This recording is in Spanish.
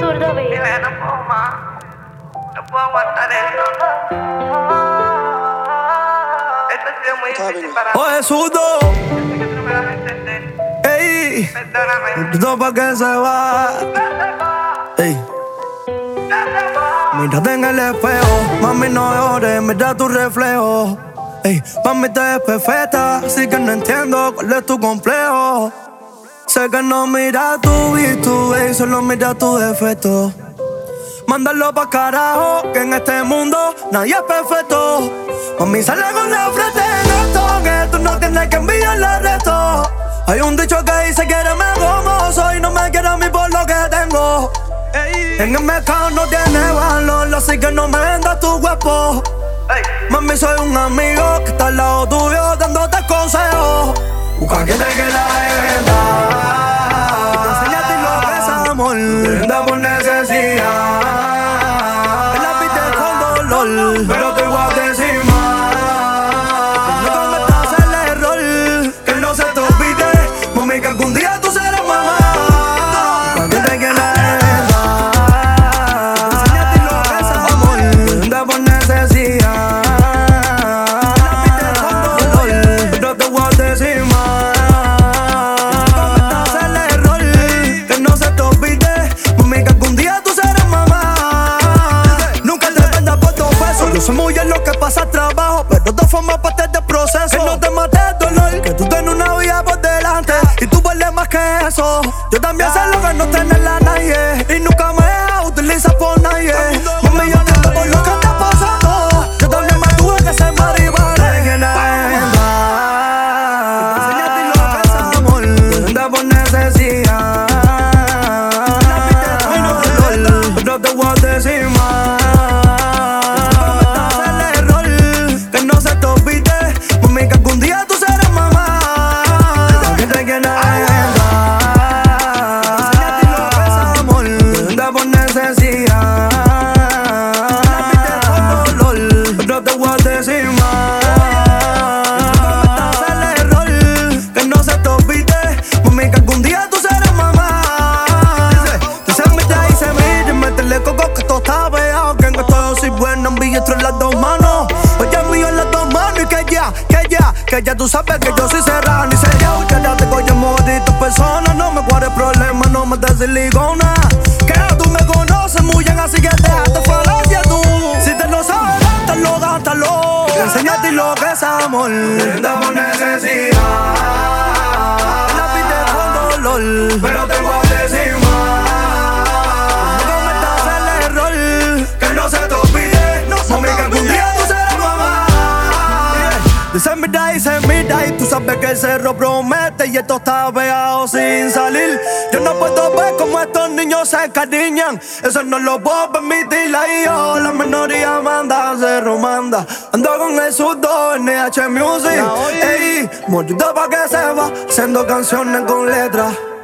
zurdo, baby. Dile, no puedo más. No puedo aguantar esto. Esto ha sido muy difícil para mí. Oye, zurdo, Yo sé que tú no me vas a entender. ey, Perdóname. todo pa' que se va. Ey. Mírate en el espejo, mami no llores, mira tu reflejo. Ey, mami te ves perfecta, así que no entiendo cuál es tu complejo. Sé que no miras tu virtud, ey, solo mira tu defecto. Mándalo pa' carajo, que en este mundo nadie es perfecto. Mami sale con la frente en alto, que tú no tienes que enviarle el resto. Hay un dicho que dice quiéreme como soy, no me quiero a mí por lo que tengo. En el mercado no tiene valor, así que no me vendas tu cuerpo. Mami, soy un amigo que está al lado tuyo dándote consejos. Busca quien te quiera de verdad, te enseña a ti lo que es amor, brinda por necesidad. En la piste con dolor, pero te voy a decir más. No cometas el error, que no se te olvide, mami, que algún día tú serás mamá. Busca quien te quiera de verdad, te enseña a ti lo que es amor, brinda por necesidad. Somos ya lo que pasa trabajo, pero de forma parte del proceso. Que no te mate el dolor, que tú tienes una vida por delante y tú vales más que eso. Yo también sé lo que no tiene la nadie y nunca me utilizas por nadie. Mami, yo entiendo por lo que está pasando. Yo también me tuve que ser marihuana. De que la verdad, enséñate lo que es amor, anda por necesidad. Pero te voy a decir más. Que ya tú sabes que yo soy serrano y sellado. Que ya te coño morir tu persona. No me guardes problemas, no me des silicona. Que ya tú me conoces muy bien, así que déjate falacia tú. Si te lo sabes, gástalo, gástalo. Enséñate lo que es amor, brinda por necesidad. La pide con dolor, pero te voy a decir más. No cometas el error, que no se te olvide, mami, que algún día tú serás mamá. Dice mira y tú sabes que el cerro promete y esto está pegado sin salir. Yo no puedo ver cómo estos niños se encariñan, eso no lo puedo permitir. Ahí yo, la minoría manda, cerro manda. Ando con el zurdo, NH Music. Ey, mollito pa' que se va, haciendo canciones con letras.